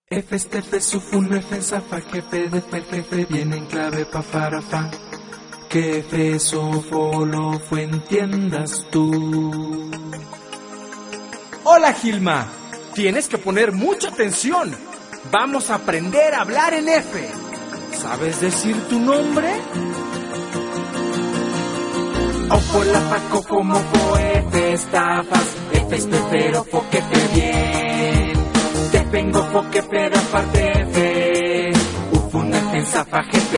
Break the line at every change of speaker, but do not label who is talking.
F este F sufun F zafa jefe de fer jefe viene en clave pa farafa. Que F sofolo fue entiendas tú.
Hola Gilma, tienes que poner mucha atención. Vamos a aprender a hablar en F. ¿Sabes decir tu nombre?
Ojo la paco como F estafas. F este pero foquete bien. Te vengo foque pero aparte F. Ufun F zafa jefe.